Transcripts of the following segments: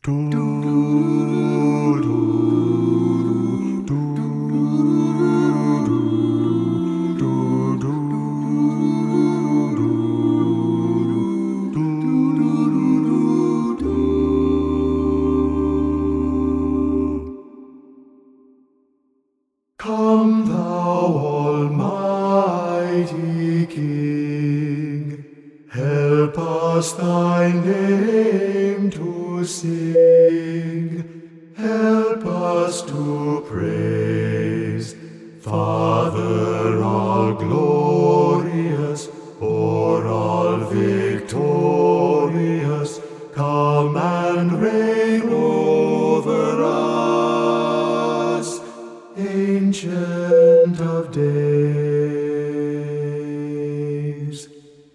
Come, thou Almighty King, help us thy name to sing, help us to praise, Father all glorious, o'er all victorious, come and reign over us, Ancient of Days.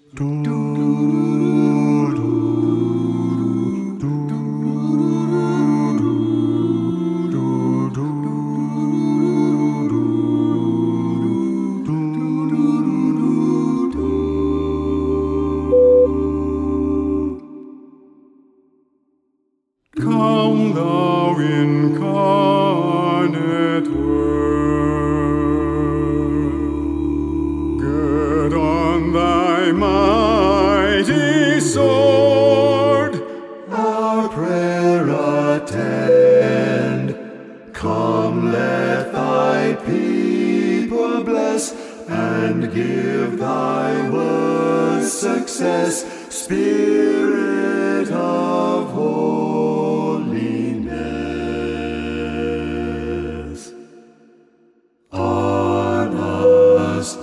Come, thou incarnate Word, gird on thy mighty sword, our prayer attend. Come, let thy people bless, and give thy word success, Spirit of holiness. On us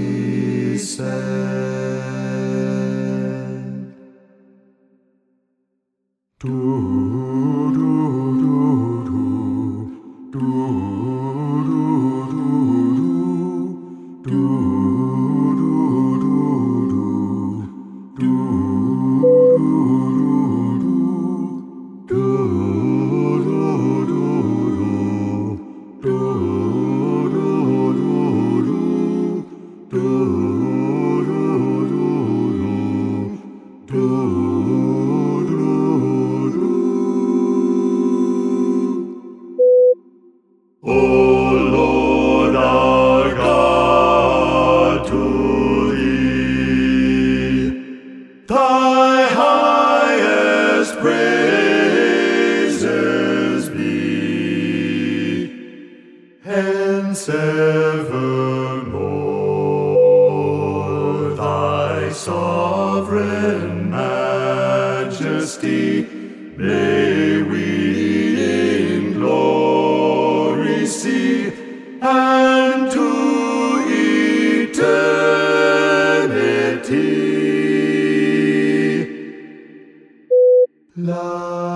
descend. O Lord our God, to thee thy highest praises be, hence evermore thy sovereign majesty may we in glory see, and to eternity.